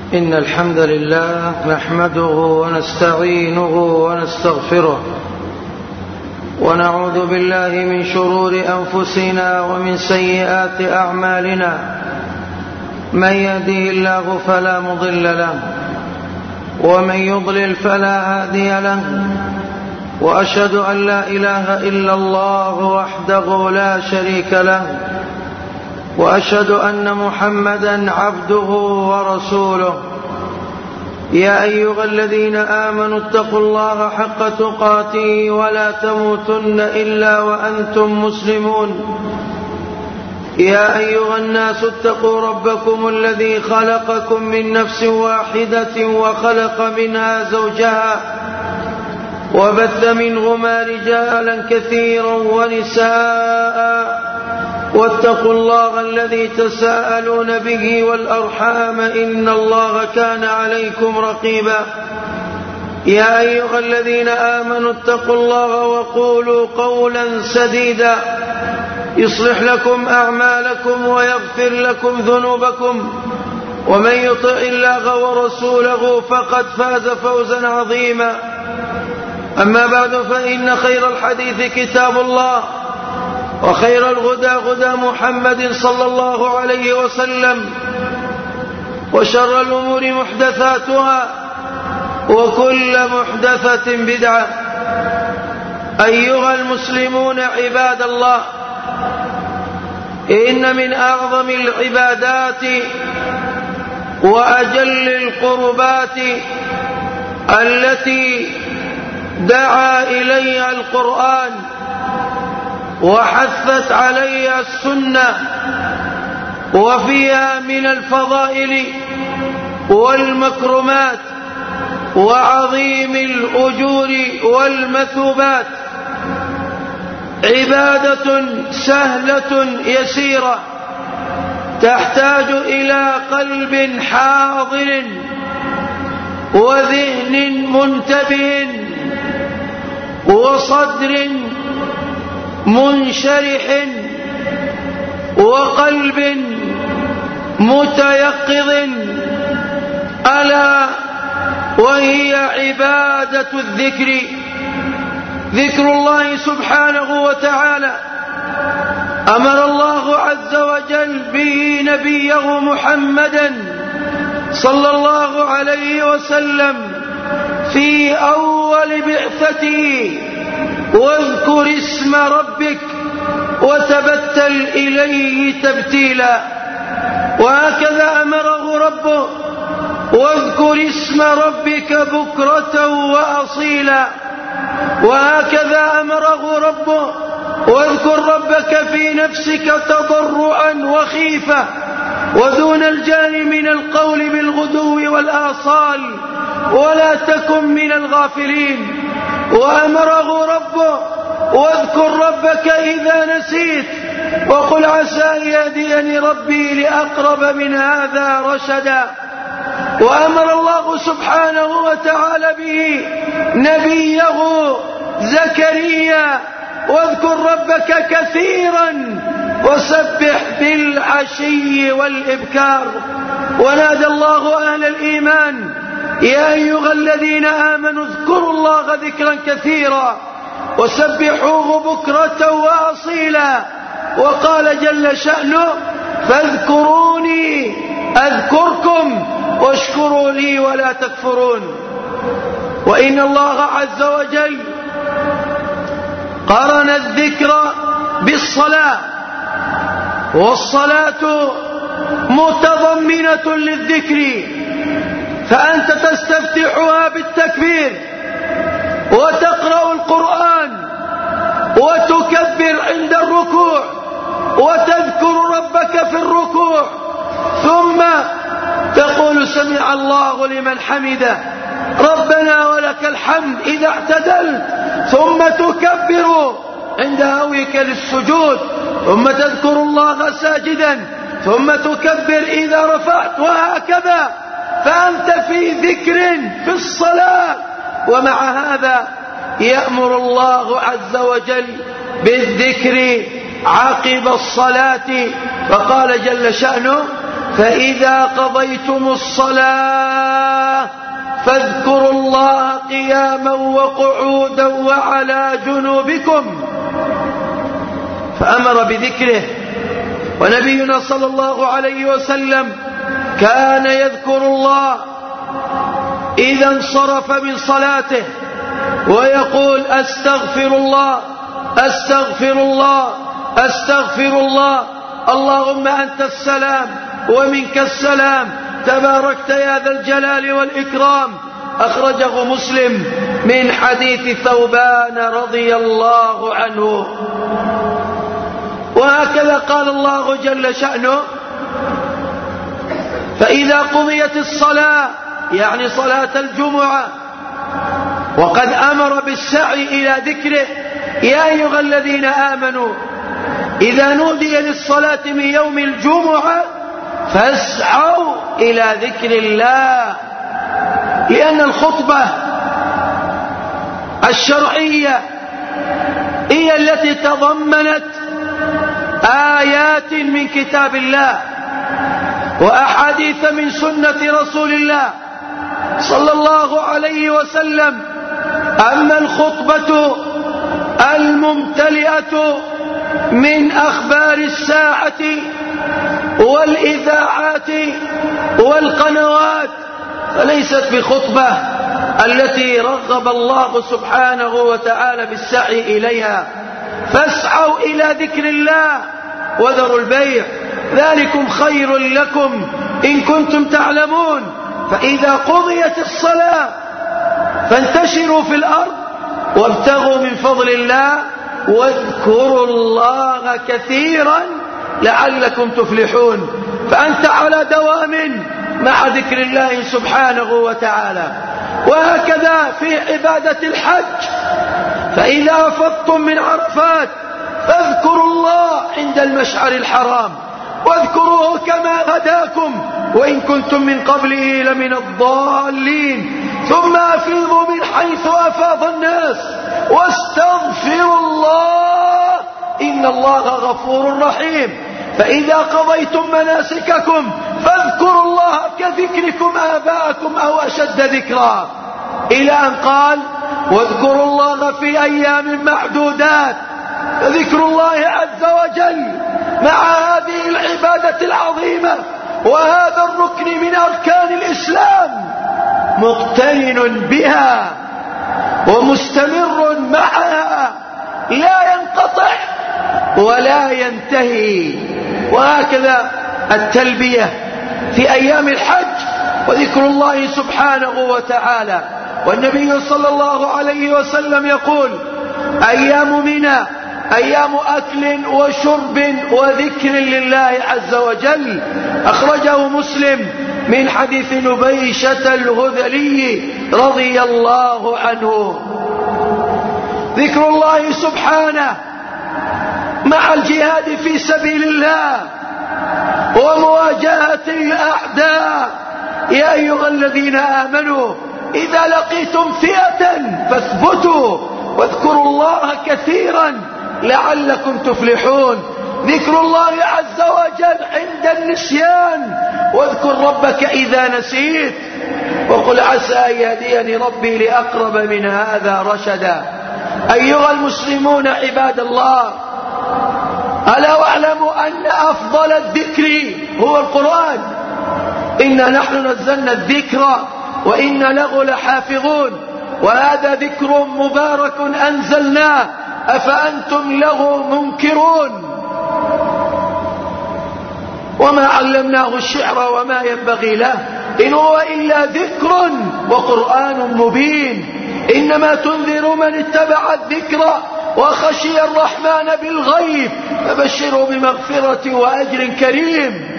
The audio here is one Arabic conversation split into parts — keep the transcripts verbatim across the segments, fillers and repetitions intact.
إن الحمد لله نحمده ونستعينه ونستغفره ونعوذ بالله من شرور أنفسنا ومن سيئات أعمالنا. من يهده الله فلا مضل له ومن يضلل فلا هادي له، وأشهد أن لا إله إلا الله وحده لا شريك له، وأشهد أن محمدا عبده ورسوله. يا أيها الذين آمنوا اتقوا الله حق تقاته ولا تموتن إلا وأنتم مسلمون. يا أيها الناس اتقوا ربكم الذي خلقكم من نفس واحدة وخلق منها زوجها وبث منهما رجالا كثيرا ونساء، واتقوا الله الذي تساءلون به والأرحام إن الله كان عليكم رقيبا. يا أيها الذين آمنوا اتقوا الله وقولوا قولا سديدا يصلح لكم أعمالكم ويغفر لكم ذنوبكم، ومن يطع الله ورسوله فقد فاز فوزا عظيما. أما بعد، فإن خير الحديث كتاب الله، وخير الهدى هدى محمد صلى الله عليه وسلم، وشر الأمور محدثاتها وكل محدثة بدعة. أيها المسلمون عباد الله، إن من أعظم العبادات وأجل القربات التي دعا إليها القرآن وحثت عليها السنة، وفيها من الفضائل والمكرمات وعظيم الأجور والمثوبات، عبادة سهلة يسيرة تحتاج إلى قلب حاضر وذهن منتبه وصدر منشرح وقلب متيقظ، ألا وهي عبادة الذكر، ذكر الله سبحانه وتعالى. أمر الله عز وجل به نبيه محمدا صلى الله عليه وسلم في أول بعثته: واذكر اسم ربك وتبتل إليه تبتيلا. وهكذا أمره ربه: واذكر اسم ربك بكرة وأصيلا. وهكذا أمره ربه: واذكر ربك في نفسك تضرعا وخيفة ودون الجهل من القول بالغدو والآصال ولا تكن من الغافلين. وأمره ربه: واذكر ربك إذا نسيت وقل عسى أن يهديني ربي لأقرب من هذا رشدا. وأمر الله سبحانه وتعالى به نبيه زكريا: واذكر ربك كثيرا وسبح بالعشي والإبكار. ونادى الله أهل الإيمان: يا أيها الذين آمنوا اذكروا الله ذكرا كثيرا وسبحوه بكرة وأصيلا. وقال جل شأنه: فاذكروني أذكركم واشكروا لي ولا تكفرون. وإن الله عز وجل قرن الذكر بالصلاة، والصلاة متضمنة للذكر، فأنت تستفتحها بالتكبير وتقرأ القرآن وتكبر عند الركوع وتذكر ربك في الركوع، ثم تقول: سمع الله لمن حمده ربنا ولك الحمد إذا اعتدلت، ثم تكبر عند هويك للسجود، ثم تذكر الله ساجدا، ثم تكبر إذا رفعت، وهكذا. فأنت في ذكر في الصلاة. ومع هذا يأمر الله عز وجل بالذكر عقب الصلاة، فقال جل شأنه: فإذا قضيتم الصلاة فاذكروا الله قياما وقعودا وعلى جنوبكم، فأمر بذكره. ونبينا صلى الله عليه وسلم كان يذكر الله إذا انصرف من صلاته ويقول أستغفر الله أستغفر الله أستغفر الله، اللهم أنت السلام ومنك السلام، تباركت يا ذا الجلال والإكرام. أخرجه مسلم من حديث ثوبان رضي الله عنه. وهكذا قال الله جل شأنه: فإذا قضيت الصلاة، يعني صلاة الجمعة، وقد أمر بالسعي إلى ذكره: يا أيها الذين آمنوا إذا نودي للصلاة من يوم الجمعة فاسعوا إلى ذكر الله. لأن الخطبة الشرعية هي التي تضمنت آيات من كتاب الله وأحاديث من سنة رسول الله صلى الله عليه وسلم. أما الخطبة الممتلئة من أخبار الساعة والإذاعات والقنوات فليست بخطبة التي رغب الله سبحانه وتعالى بالسعي إليها. فاسعوا إلى ذكر الله وذروا البيع، ذلكم خير لكم إن كنتم تعلمون. فإذا قضيت الصلاة فانتشروا في الأرض وابتغوا من فضل الله واذكروا الله كثيرا لعلكم تفلحون. فأنت على دوام مع ذكر الله سبحانه وتعالى. وهكذا في عبادة الحج: فإذا أفضتم من عرفات فاذكروا الله عند المشعر الحرام واذكروه كما هداكم وإن كنتم من قبله لمن الضالين، ثم أفيضوا من حيث أفاض الناس واستغفروا الله إن الله غفور رحيم. فإذا قضيتم مناسككم فاذكروا الله كذكركم آباءكم أو أشد ذكرا، إلى أن قال: واذكروا الله في أيام معدودات. ذكر الله عز وجل مع هذه العبادة العظيمة وهذا الركن من أركان الإسلام مقترن بها ومستمر معها لا ينقطع ولا ينتهي. وهكذا التلبية في أيام الحج وذكر الله سبحانه وتعالى. والنبي صلى الله عليه وسلم يقول: أيام منى أيام أكل وشرب وذكر لله عز وجل. أخرجه مسلم من حديث نبيشة الهذلي رضي الله عنه. ذكر الله سبحانه مع الجهاد في سبيل الله ومواجهة الأعداء: يا أيها الذين آمنوا إذا لقيتم فئة فاثبتوا واذكروا الله كثيرا لعلكم تفلحون. ذكر الله عز وجل عند النسيان: واذكر ربك إذا نسيت وقل عسى أن يهديني ربي لأقرب من هذا رشدا. أيها المسلمون عباد الله، ألا واعلموا أن أفضل الذكر هو القرآن. إنا نحن نزلنا الذكر وإنا له لحافظون، وهذا ذكر مبارك أنزلناه أفأنتم له منكرون. وما علمناه الشعر وما ينبغي له إن هو إلا ذكر وقرآن مبين. إنما تنذر من اتبع الذكر وخشي الرحمن بالغيب فبشره بمغفرة وأجر كريم.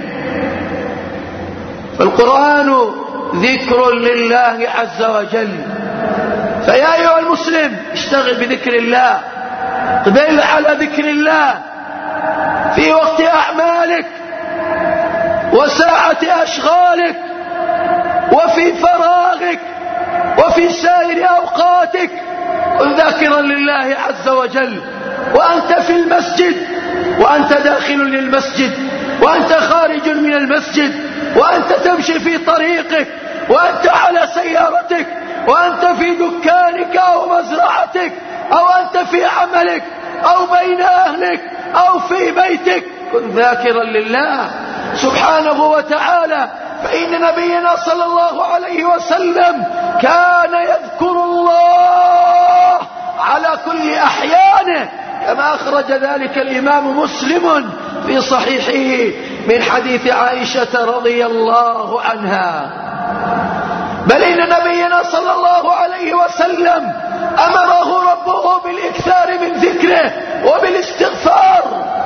فالقرآن ذكر لله عز وجل. فيا أيها المسلم اشتغل بذكر الله، اقبل على ذكر الله في وقت أعمالك وساعة أشغالك وفي فراغك وفي سائر أوقاتك. كن ذاكرا لله عز وجل وأنت في المسجد وأنت داخل للمسجد وأنت خارج من المسجد وأنت تمشي في طريقك، وأنت على سيارتك، وأنت في دكانك أو مزرعتك، أو أنت في عملك، أو بين أهلك، أو في بيتك، كن ذاكرا لله سبحانه وتعالى. فإن نبينا صلى الله عليه وسلم كان يذكر الله على كل أحيانه، كما أخرج ذلك الإمام مسلم في صحيحه من حديث عائشة رضي الله عنها. بل إن نبينا صلى الله عليه وسلم أمره ربه بالإكثار من ذكره وبالاستغفار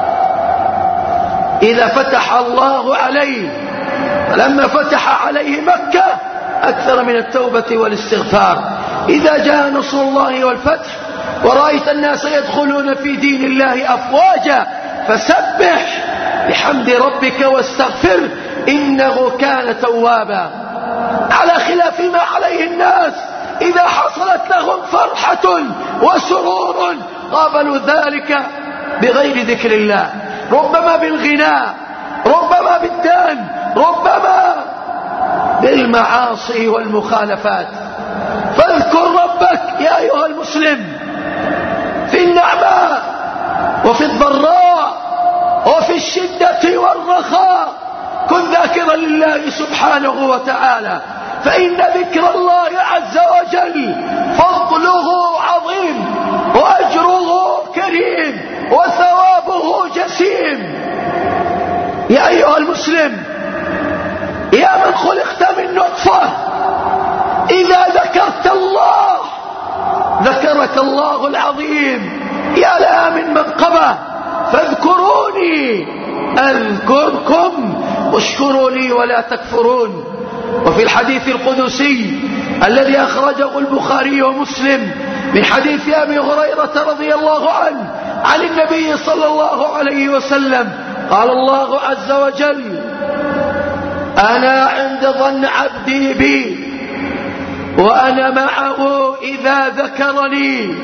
إذا فتح الله عليه. فلما فتح عليه مكة أكثر من التوبة والاستغفار. إذا جاء نصر الله والفتح ورأيت الناس يدخلون في دين الله أفواجا فسبح بحمد ربك واستغفر إنه كان توابا، على خلاف ما عليه الناس. إذا حصلت لهم فرحة وسرور قابلوا ذلك بغير ذكر الله، ربما بالغناء، ربما بالدان، ربما بالمعاصي والمخالفات. فاذكر ربك يا أيها المسلم في النعماء وفي الضراء وفي الشدة والرخاء، كن ذاكرا لله سبحانه وتعالى، فإن ذكر الله عز وجل فضله عظيم وأجره كريم وثوابه جسيم. يا أيها المسلم يا من خلقت من نطفة، إذا ذكرت الله ذكرك الله العظيم. يا لها من منقبة، فاذكروني أذكركم واشكروا لي ولا تكفرون. وفي الحديث القدسي الذي أخرجه البخاري ومسلم من حديث أبي هريرة رضي الله عنه عن النبي صلى الله عليه وسلم قال الله عز وجل: أنا عند ظن عبدي بي وأنا معه إذا ذكرني،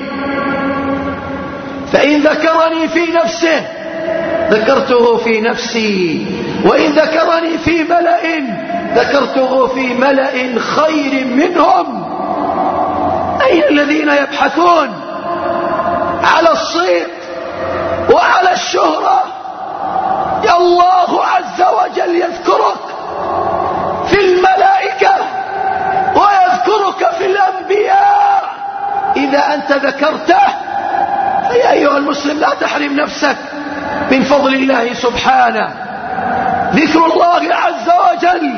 فإن ذكرني في نفسه ذكرته في نفسي، وإن ذكرني في ملأ ذكرته في ملأ خير منهم. أين الذين يبحثون على الصيت وعلى الشهرة؟ يا الله عز وجل يذكرك في الملائكة ويذكرك في الأنبياء إذا أنت ذكرته. فيا أيها المسلم لا تحرم نفسك من فضل الله سبحانه. ذكر الله عز وجل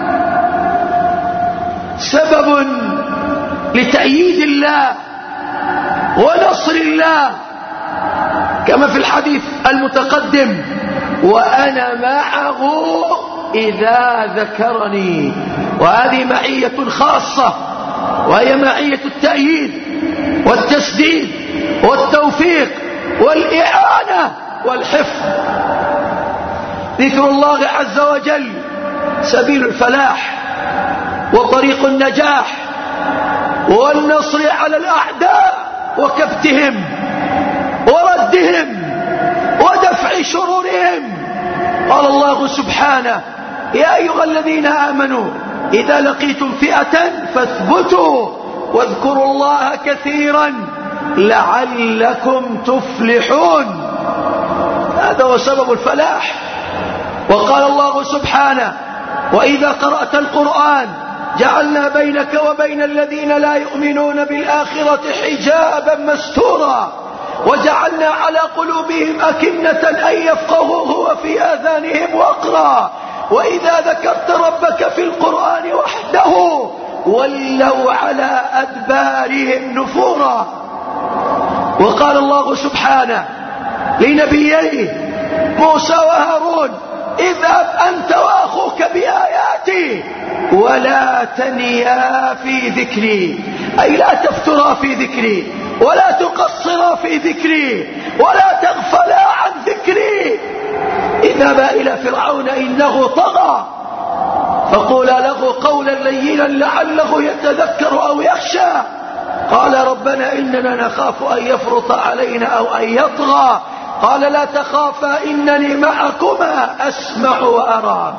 سبب لتأييد الله ونصر الله، كما في الحديث المتقدم: وأنا معه إذا ذكرني. وهذه معية خاصة، وهي معية التأييد والتسديد والتوفيق والإعانة والحفظ. ذكر الله عز وجل سبيل الفلاح وطريق النجاح والنصر على الأعداء وكبتهم وردهم ودفع شرورهم. قال الله سبحانه: يا أيها الذين آمنوا إذا لقيتم فئة فاثبتوا واذكروا الله كثيرا لعلكم تفلحون. هذا هو سبب الفلاح. وقال الله سبحانه: وإذا قرأت القرآن جعلنا بينك وبين الذين لا يؤمنون بالآخرة حجابا مستورا وجعلنا على قلوبهم أكنة أن يفقهوه وفي آذانهم وقرا وإذا ذكرت ربك في القرآن وحده ولوا على أدبارهم نفورا. وقال الله سبحانه لنبييه موسى وهارون: اذهب أنت وأخوك بآياتي ولا تنيا في ذكري، أي لا تفترا في ذكري ولا تقصرا في ذكري ولا تغفلا عن ذكري. اذهبا إلى فرعون إنه طغى فقولا له قولا لينا لعله يتذكر أو يخشى. قال ربنا إننا نخاف أن يفرط علينا أو أن يطغى. قال لا تخافا إنني معكما أسمع وأرى.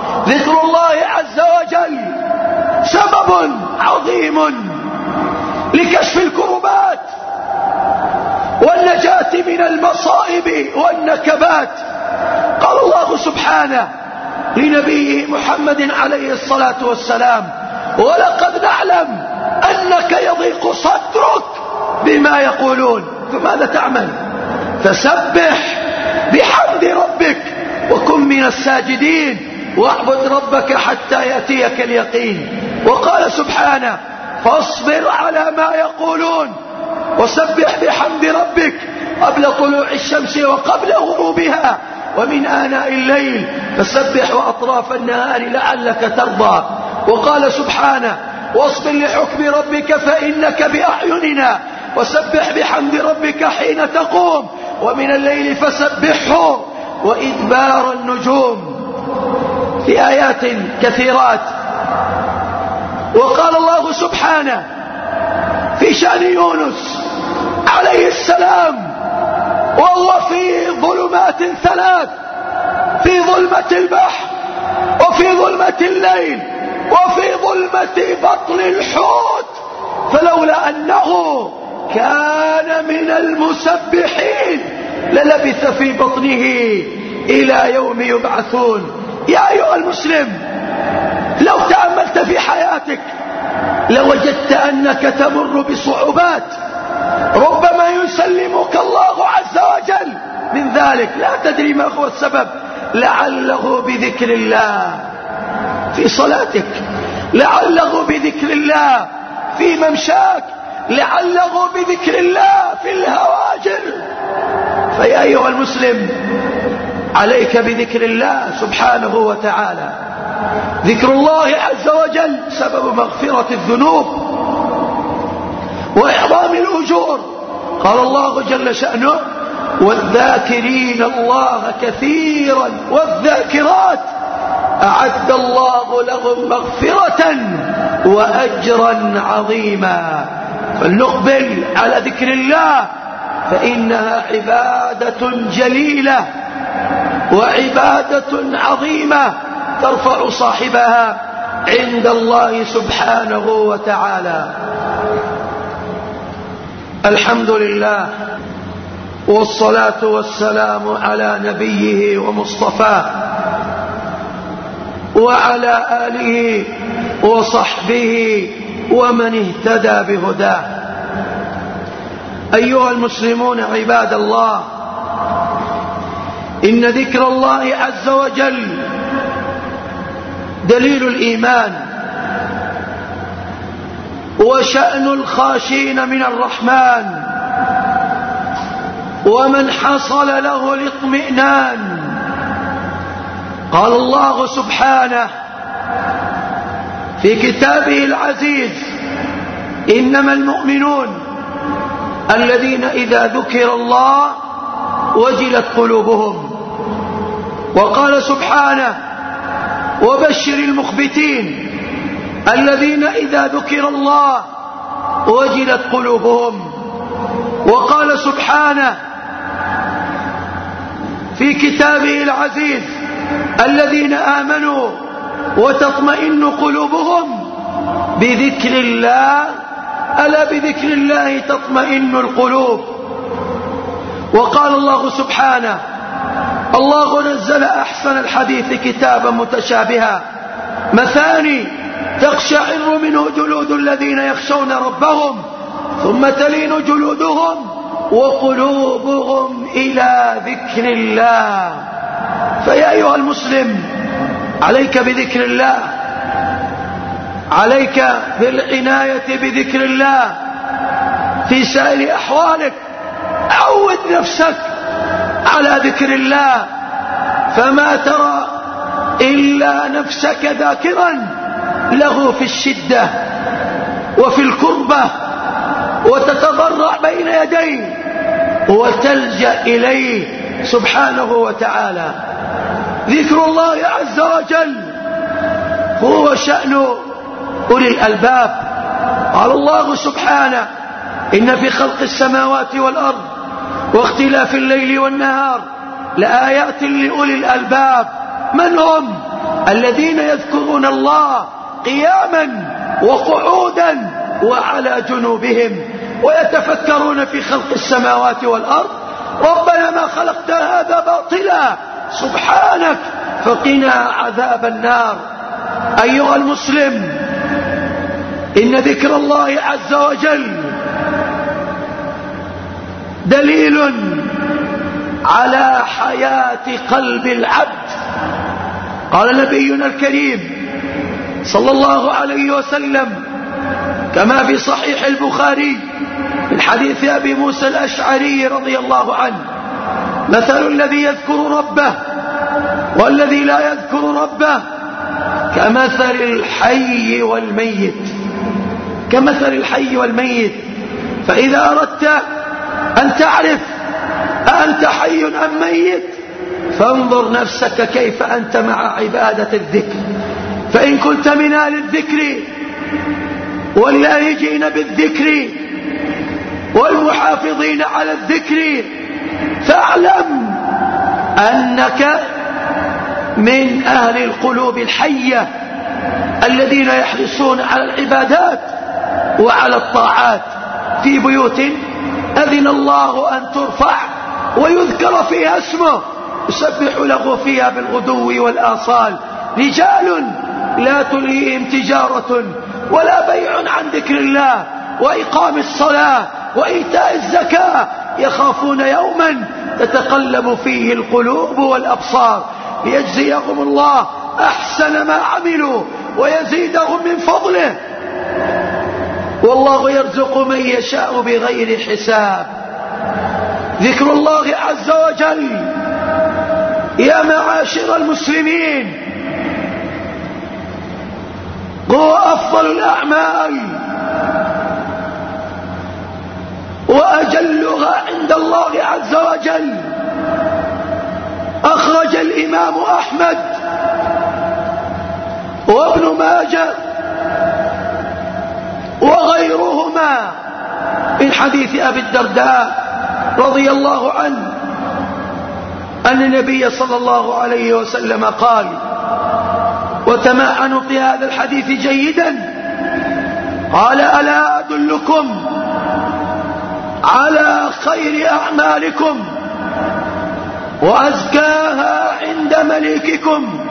ذكر الله عز وجل سبب عظيم لكشف الكربات والنجاة من المصائب والنكبات. قال الله سبحانه لنبيه محمد عليه الصلاة والسلام: ولقد نعلم أنك يضيق صدرك بما يقولون، فماذا تعمل؟ فسبح بحمد ربك وكن من الساجدين واعبد ربك حتى يأتيك اليقين. وقال سبحانه: فاصبر على ما يقولون وسبح بحمد ربك قبل طلوع الشمس وقبل غروبها ومن آناء الليل فسبح وأطراف النهار لعلك ترضى. وقال سبحانه: واصبر لحكم ربك فإنك بأعيننا وسبح بحمد ربك حين تقوم ومن الليل فسبحه وإدبار النجوم، في آيات كثيرات. وقال الله سبحانه في شأن يونس عليه السلام وهو في ظلمات ثلاث: في ظلمة البحر وفي ظلمة الليل وفي ظلمة بطن الحوت، فلولا أنه كان من المسبحين للبث في بطنه إلى يوم يبعثون. يا أيها المسلم، لو تأملت في حياتك لوجدت أنك تمر بصعوبات ربما يسلمك الله عز وجل من ذلك، لا تدري ما هو السبب، لعله بذكر الله في صلاتك، لعله بذكر الله في ممشاك، لعله بذكر الله في الهواجر. فيا أيها المسلم، عليك بذكر الله سبحانه وتعالى. ذكر الله عز وجل سبب مغفرة الذنوب وإعظام الأجور. قال الله جل شأنه: والذاكرين الله كثيرا والذاكرات أعد الله لهم مغفرة وأجرا عظيما. فلنقبل على ذكر الله فإنها عبادة جليلة وعبادة عظيمة ترفع صاحبها عند الله سبحانه وتعالى. الحمد لله والصلاة والسلام على نبيه ومصطفاه وعلى آله وصحبه ومن اهتدى بهداه. أيها المسلمون عباد الله، إن ذكر الله عز وجل دليل الإيمان وشأن الخاشين من الرحمن ومن حصل له الاطمئنان. قال الله سبحانه في كتابه العزيز: إنما المؤمنون الذين إذا ذكر الله وجلت قلوبهم. وقال سبحانه: وبشر المخبتين الذين إذا ذكر الله وجلت قلوبهم. وقال سبحانه في كتابه العزيز: الذين آمنوا وتطمئن قلوبهم بذكر الله، ألا بذكر الله تطمئن القلوب. وقال الله سبحانه: الله نزل أحسن الحديث كتابا متشابها مثاني تقشعر منه جلود الذين يخشون ربهم ثم تلين جلودهم وقلوبهم إلى ذكر الله. فيا أيها المسلم، عليك بذكر الله، عليك بالعناية بذكر الله في سائر أحوالك. عود نفسك على ذكر الله، فما ترى إلا نفسك ذاكرا له في الشدة وفي الكربة، وتتضرع بين يديه وتلجأ إليه سبحانه وتعالى. ذكر الله عز وجل هو شأن أولي الألباب. قال الله سبحانه: إن في خلق السماوات والأرض واختلاف الليل والنهار لآيات لأولي الألباب. من هم؟ الذين يذكرون الله قياما وقعودا وعلى جنوبهم ويتفكرون في خلق السماوات والأرض. ربنا ما خلقت هذا باطلا سبحانك فقنا عذاب النار. أيها المسلم، إن ذكر الله عز وجل دليل على حياة قلب العبد. قال نبينا الكريم صلى الله عليه وسلم كما في صحيح البخاري من حديث أبي موسى الأشعري رضي الله عنه: مثل الذي يذكر ربه والذي لا يذكر ربه كمثل الحي والميت. كمثل الحي والميت. فإذا أردت أن تعرف أأنت حي أم ميت فانظر نفسك كيف أنت مع عبادة الذكر. فإن كنت من أهل الذكر واللاهجين بالذكر والمحافظين على الذكر فاعلم أنك من أهل القلوب الحية الذين يحرصون على العبادات وعلى الطاعات في بيوت أذن الله أن ترفع ويذكر فيها اسمه يسبح له فيها بالغدو والآصال رجال لا تلهيهم تجارة ولا بيع عن ذكر الله وإقام الصلاة وإيتاء الزكاة يخافون يوما تتقلب فيه القلوب والأبصار ليجزيهم الله أحسن ما عملوا ويزيدهم من فضله والله يرزق من يشاء بغير حساب. ذكر الله عز وجل يا معاشر المسلمين هو أفضل الأعمال وأجلها عند الله عز وجل. أخرج الإمام أحمد وابن ماجه وغيرهما من حديث أبي الدرداء رضي الله عنه أن النبي صلى الله عليه وسلم قال، وتمعنوا في هذا الحديث جيدا، قال: ألا أدلكم على خير أعمالكم وأزكاها عند مليككم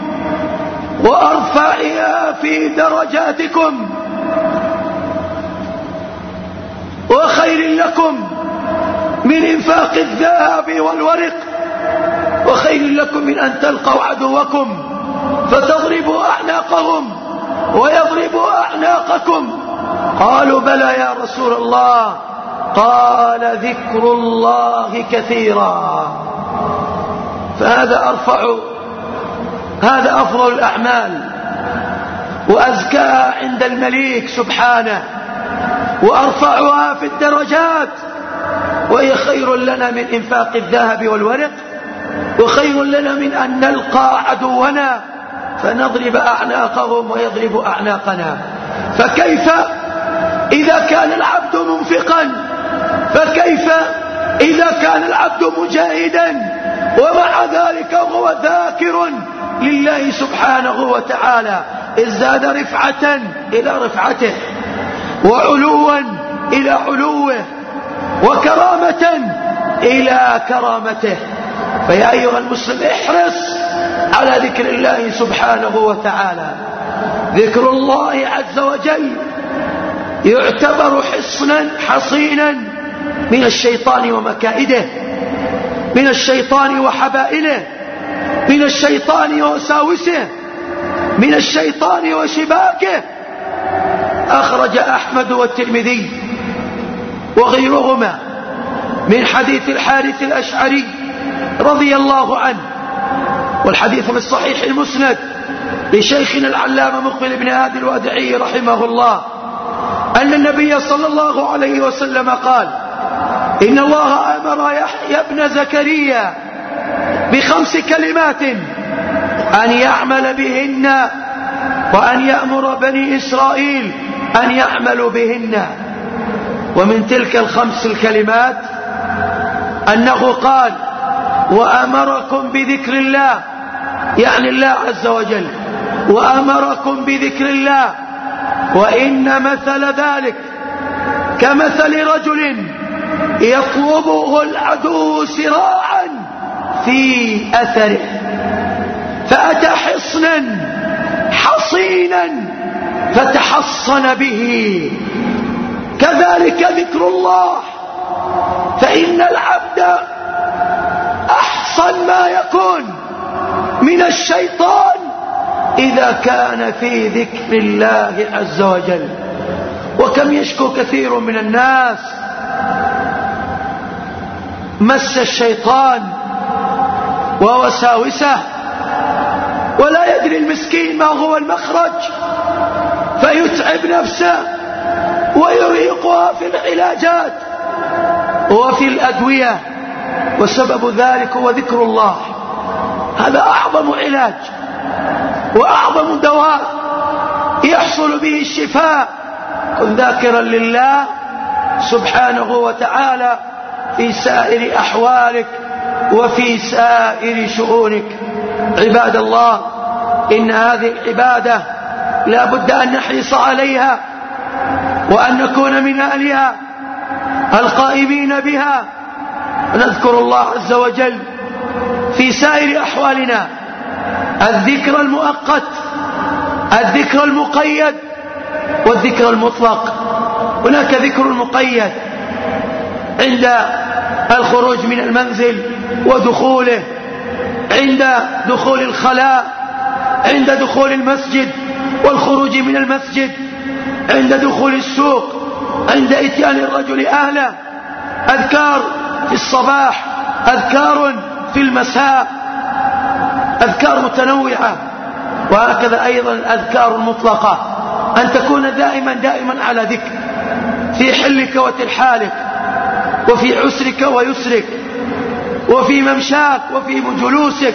وأرفعها في درجاتكم وخير لكم من إنفاق الذهب والورق وخير لكم من أن تلقوا عدوكم فتضربوا أعناقهم ويضربوا أعناقكم. قالوا: بلى يا رسول الله. قال: ذكر الله كثيرا. فهذا أرفع، هذا أفضل الأعمال وأزكاها عند المليك سبحانه وأرفعها في الدرجات، وهي خير لنا من إنفاق الذهب والورق وخير لنا من أن نلقى عدونا فنضرب أعناقهم ويضرب أعناقنا. فكيف إذا كان العبد منفقا؟ فكيف إذا كان العبد مجاهدا ومع ذلك هو ذاكر لله سبحانه وتعالى؟ ازداد رفعة إلى رفعته وعلوا إلى علوه وكرامة إلى كرامته. فيا أيها المسلم احرص على ذكر الله سبحانه وتعالى. ذكر الله عز وجل يعتبر حصنا حصينا من الشيطان ومكائده، من الشيطان وحبائله، من الشيطان ووساوسه، من الشيطان وشباكه. أخرج أحمد والترمذي وغيرهما من حديث الحارث الأشعري رضي الله عنه، والحديث في الصحيح المسند لشيخنا العلامة مقبل بن هادي الوادعي رحمه الله أن النبي صلى الله عليه وسلم قال: إن الله أمر يحيى بن زكريا بخمس كلمات أن يعمل بهن وأن يأمر بني إسرائيل أن يعملوا بهن. ومن تلك الخمس الكلمات أنه قال: وأمركم بذكر الله، يعني الله عز وجل، وأمركم بذكر الله، وإن مثل ذلك كمثل رجل يطلبه العدو سراعا في أثره فأتى حصنا حصينا فتحصن به، كذلك ذكر الله، فإن العبد أحصن ما يكون من الشيطان إذا كان في ذكر الله عز وجل. وكم يشكو كثير من الناس مس الشيطان ووساوسه ولا يدري المسكين ما هو المخرج، فيتعب نفسه ويرهقها في العلاجات وفي الأدوية، وسبب ذلك هو ذكر الله. هذا أعظم علاج وأعظم دواء يحصل به الشفاء. كن ذاكرا لله سبحانه وتعالى في سائر أحوالك وفي سائر شؤونك. عباد الله، إن هذه العبادة لا بد أن نحرص عليها وأن نكون من أهلها القائمين بها، ونذكر الله عز وجل في سائر أحوالنا. الذكر المؤقت، الذكر المقيد، والذكر المطلق. هناك ذكر المقيد عند الخروج من المنزل ودخوله، عند دخول الخلاء، عند دخول المسجد والخروج من المسجد، عند دخول السوق، عند اتيان الرجل أهله. أذكار في الصباح، أذكار في المساء، أذكار متنوعة. وهكذا أيضا الأذكار المطلقة، أن تكون دائما دائما على ذكر في حلك وترحالك، وفي عسرك ويسرك، وفي ممشاك وفي جلوسك،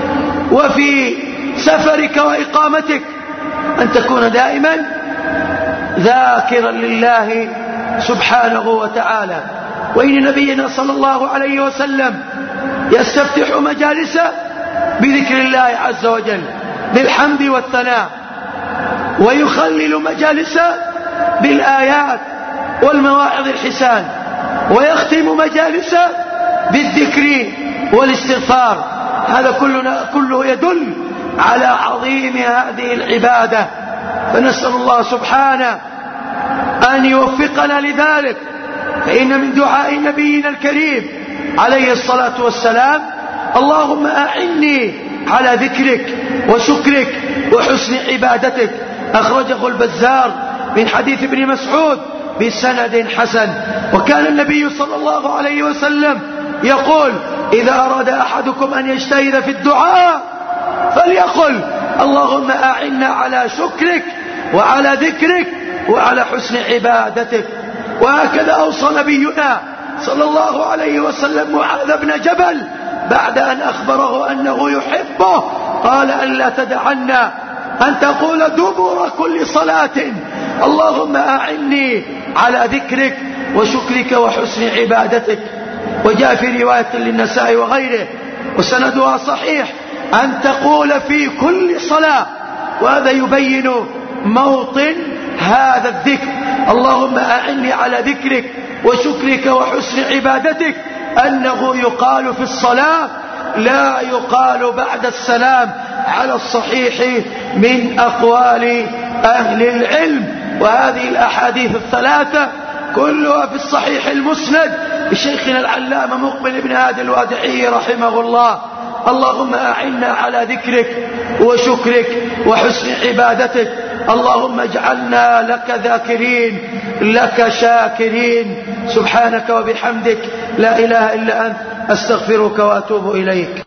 وفي سفرك وإقامتك، أن تكون دائما ذاكرا لله سبحانه وتعالى. وإن نبينا صلى الله عليه وسلم يستفتح مجالسه بذكر الله عز وجل بالحمد والثناء، ويخلل مجالسه بالآيات والمواعظ الحسان، ويختم مجالسه بالذكر والاستغفار. هذا كلنا كله يدل على عظيم هذه العبادة، فنسأل الله سبحانه أن يوفقنا لذلك. فإن من دعاء نبينا الكريم عليه الصلاة والسلام: اللهم أعني على ذكرك وشكرك وحسن عبادتك. أخرجه البزار من حديث ابن مسعود بسند حسن. وكان النبي صلى الله عليه وسلم يقول: إذا أراد أحدكم أن يجتهد في الدعاء فليقل: اللهم أعنا على شكرك وعلى ذكرك وعلى حسن عبادتك. وهكذا أوصى نبينا صلى الله عليه وسلم معاذ بن جبل بعد أن أخبره أنه يحبه، قال: أن لا تدعنا أن تقول دبر كل صلاة: اللهم أعني على ذكرك وشكرك وحسن عبادتك. وجاء في رواية للنساء وغيره وسندها صحيح أن تقول في كل صلاة، وهذا يبين موطن هذا الذكر: اللهم أعني على ذكرك وشكرك وحسن عبادتك، أنه يقال في الصلاة، لا يقال بعد السلام على الصحيح من أقوال أهل العلم. وهذه الأحاديث الثلاثة كلها في الصحيح المسند لشيخنا العلامة مقبل بن هادي الوادعي رحمه الله. اللهم أعنا على ذكرك وشكرك وحسن عبادتك. اللهم اجعلنا لك ذاكرين لك شاكرين. سبحانك وبحمدك، لا إله إلا أنت، أستغفرك وأتوب إليك.